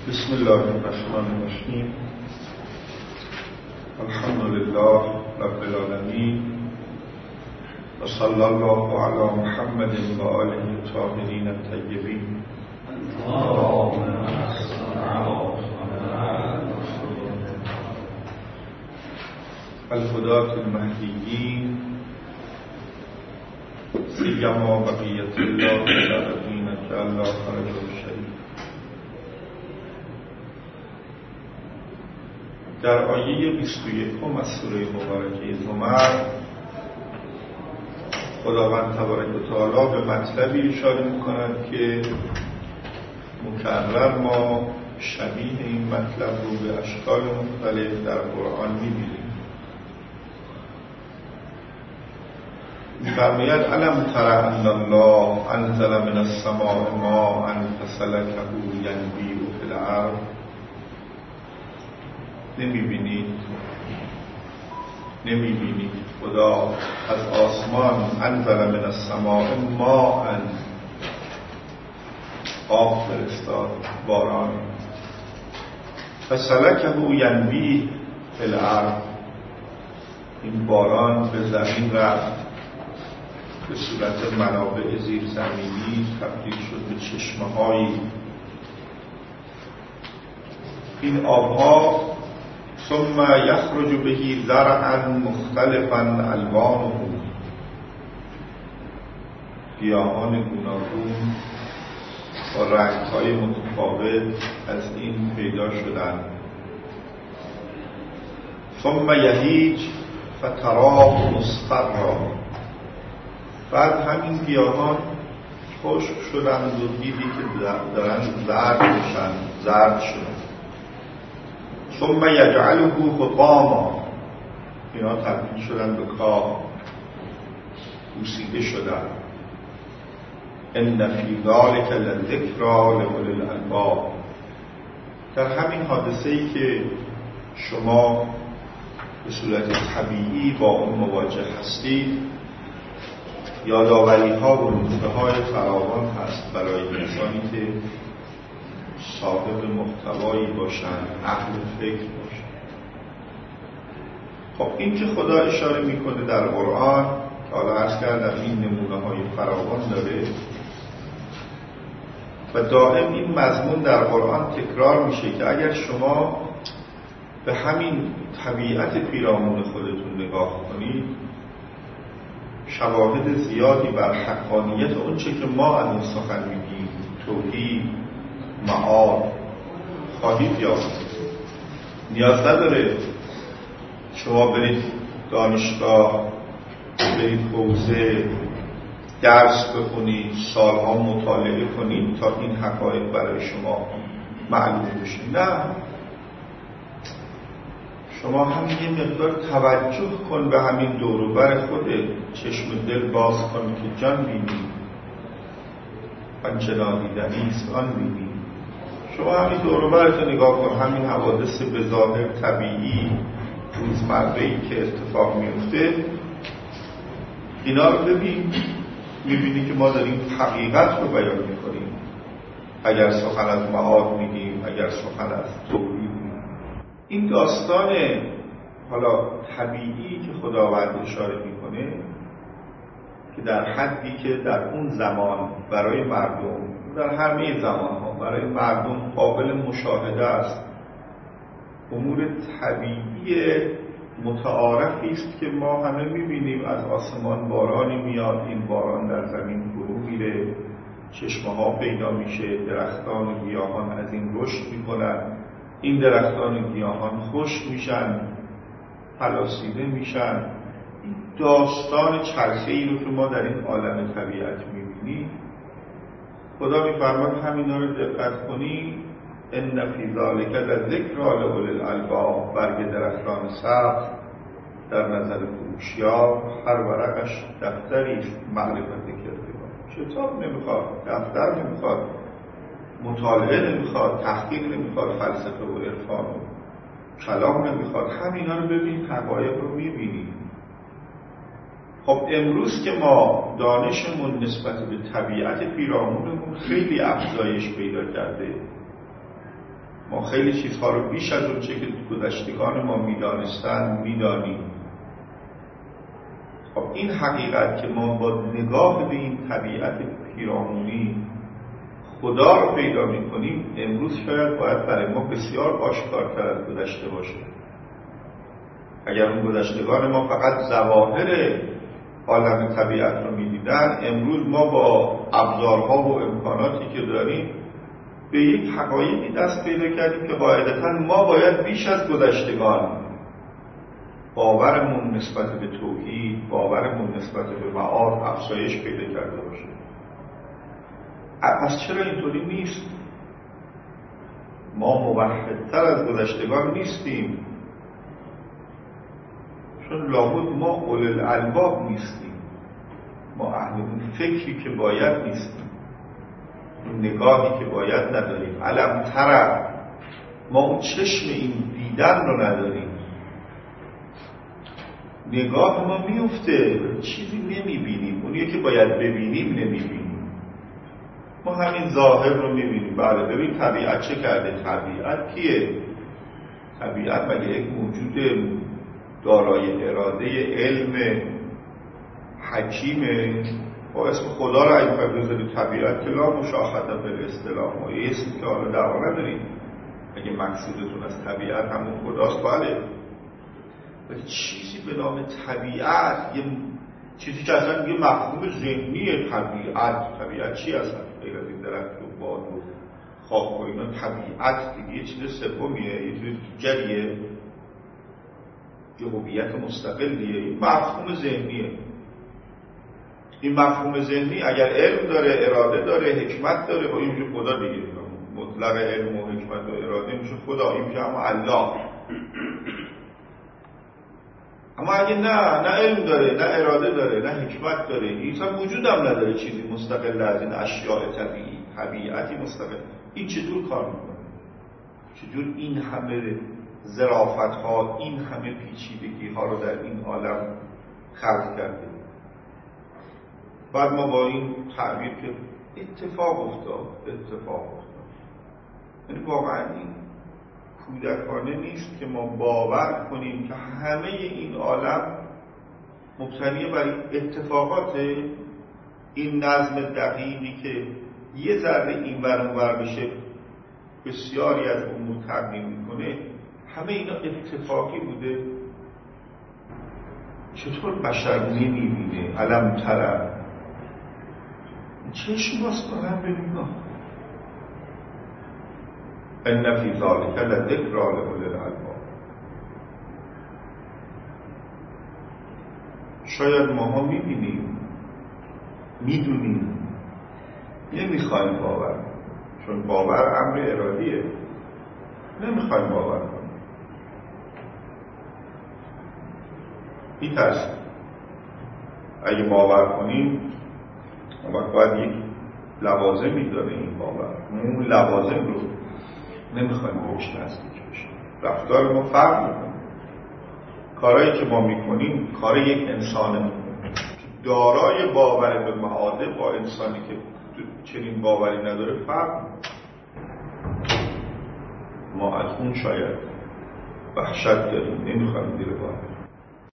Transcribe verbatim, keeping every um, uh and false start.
بسم الله الرحمن الرحیم. الحمد لله رب العالمین و صلی الله علی محمد و آله الطاهرین الطیبین. الهداة المهدیین سیما بقیت الله الذین جعل الله خرج الشریف. در آیه بیست و یک از سوره مبارکه زمر خداوند تبارک و تعالی به مطلبی اشاره می‌کند که مکرر ما شبیه این مطلب رو به اشکال مختلف در قرآن می‌بینیم. می‌فرماید الم تر ان الله انزل من السماء ماء فسلكه ينبوع فی الارض. نمی‌بینید نمی‌بینید خدا از آسمان انزل من السماء ماء آب فرستاد، باران، فسلكه ينبوع فی الارض. این باران به زمین رفت، به صورت منابع زیرزمینی تبدیل شد به چشمه‌هایی. این آبها ثم یخرج به زرعا مختلفا الوانه، گیاهان گوناگون با رنگ‌های متفاوت از این پیدا شدند. ثم یهیج فتراه مصفرا، بعد همین گیاهان خشک شدند و دیدی که دارن زرد میشن، زرد شدند. ثم یجعله حطاما، اینا تبدیل شدن به کاه، پوسیده شدن. ان فی ذلک لذکری لأولی الالباب. در همین حادثه‌ای که شما به صورت طبیعی با اون مواجه هستید، یادآوری ها و نکته های فراوان هست برای انسانی که صاحب محتوایی باشن، اهل فکر باشن. خب این که خدا اشاره میکنه در قرآن، حالا عرض کردم این نمونه های فراوان داره و دائم این مضمون در قرآن تکرار میشه که اگر شما به همین طبیعت پیرامون خودتون نگاه کنید، شواهد زیادی بر حقانیت اون چه که ما از اون سخن میگیم، توحید، معاد، خواهید یافت. نیاز نداره شما برید دانشگاه، برید حوزه، درس بخونید، سالها مطالعه کنید تا این حقایق برای شما معلوم بشه. نه، شما همین یه مقدار توجه کن به همین دور و بر خودت، چشم دل باز کن که جان بینی، آنچه نادیدنی است آن بینی. شما همین دور و برت نگاه کن، همین حوادث به ظاهر طبیعی روزمره‌ای که اتفاق میفته، اینا رو ببین، میبینی که ما داریم حقیقت رو بیان میکنیم. اگر سخن از معاد میگیم، اگر سخن از توحید میگیم، این داستان حالا طبیعی که خداوند اشاره میکنه که در حدی که در اون زمان برای مردم، در همه زمان ها برای مردم قابل مشاهده است، امور طبیعی متعارفی است که ما همه میبینیم. از آسمان بارانی میاد، این باران در زمین فرو میره، چشمه ها پیدا میشه، درختان و گیاهان از این رشد میکنن، این درختان و گیاهان خشک میشن، پلاسیده میشن. این داستان چرخه‌ای رو که ما در این عالم طبیعت میبینیم، خدا میفرماد همینا رو دقت کنی. ان فی ذلک لذکری لأولی الالباب. برگ درختان سبز در نظر هوشیار هر ورقش دفتری است معرفت کردگار. کتاب نمیخواد، دفتر نمیخواد، مطالعه نمیخواد، تحقیق نمیخواد، فلسفه و عرفان و کلام نمیخواد. همینا رو ببین، حقایق رو میبینی. خب امروز که ما دانشمون نسبت به طبیعت پیرامونمون خیلی افزایش پیدا کرده، ما خیلی چیزها رو بیش از اون چه که گذشتگان ما میدانستن میدانیم. خب این حقیقت که ما با نگاه به این طبیعت پیرامونی خدا رو پیدا میکنیم، امروز شاید باید برای ما بسیار آشکارتر از گذشته باشه. اگر اون گذشتگان ما فقط ظواهر عالم طبیعت رو میدیدن، امروز ما با ابزارها و امکاناتی که داریم به یک حقایقی دست پیدا کردیم که قاعدتاً ما باید بیش از گذشتگان باورمون نسبت به توحید، باورمون نسبت به معاد افزایش پیدا کرده باشه. پس چرا اینطوری نیست؟ ما موحدتر از گذشتگان نیستیم، چون لابد ما اولو الالباب نیستیم، ما اهل اون فکری که باید نیستیم، اون نگاهی که باید نداریم. علم تر، ما اون چشم این دیدن رو نداریم. نگاه ما میفته، چیزی نمیبینیم، اونیه که باید ببینیم نمیبینیم. ما همین ظاهر رو میبینیم. بله ببین طبیعت چه کرده. طبیعت کیه؟ طبیعت مگه یک موجود دارای اراده علم حکیمه؟ با اسم خدا رو اگه بذاری طبیعت که لا مشاهده به اصطلاح ما یه اسمی که حالا دعوا نداریم. اگه مقصودتون از طبیعت همون خداست بله، ولی چیزی به نام طبیعت، یه چیزی که اصلا یه مفهوم ذهنیه. طبیعت طبیعت چی اصلا؟ غیر از این درخت و باد و خاک و اینا طبیعت دیگه یه چیز سومیه، یه چیز دیگریه، یه هویت مستقلیه. این مفهوم ذهنیه. این مفهوم ذهنی اگر علم داره، اراده داره، حکمت داره، با این میشه خدا دیگه. مطلق علم و حکمت و اراده میشه خدا، این میشه اما الله. اما اگه نه نه علم داره، نه اراده داره، نه حکمت داره، این اصلا وجود هم نداره چیزی مستقل از این اشیاء طبیعی، طبیعتی مستقل. این چطور کار میکنه؟ چطور این همه ظرافت ها، این همه پیچیدگی ها رو در این عالم خلق کرده؟ بعد ما با این تعبیر که اتفاق افتاد، اتفاق افتاد، یعنی واقعا این کودکانه نیست که ما باور کنیم که همه این عالم مبتنی بر اتفاقات. این نظم دقیقی که یه ذره این ور اون ور بشه بسیاری از امور تغییر میکنه، همه اینا اتفاقی بوده. چطور بشر نمیبینه؟ علم تر چشم باز کنم ببینم. ان فی ذلک لذکری لأولی الالباب. شاید ماها میبینیم، میدونیم، نمیخوایم باور کنیم، چون باور امر ارادیه. نمیخوایم باور کنیم، میترسیم. اگه باور کنیم اما باید یک لوازمی داره این باور. اون لوازم رو نمیخوایم بهش نزدیک بشیم. رفتار ما فرق میکنه. کارهایی که ما میکنیم کار یک انسانه. دارای باور به معاده با انسانی که چنین باوری نداره فرق میکنه. ما از اون شاید وحشت داریم، نمیخوایم دیر باور.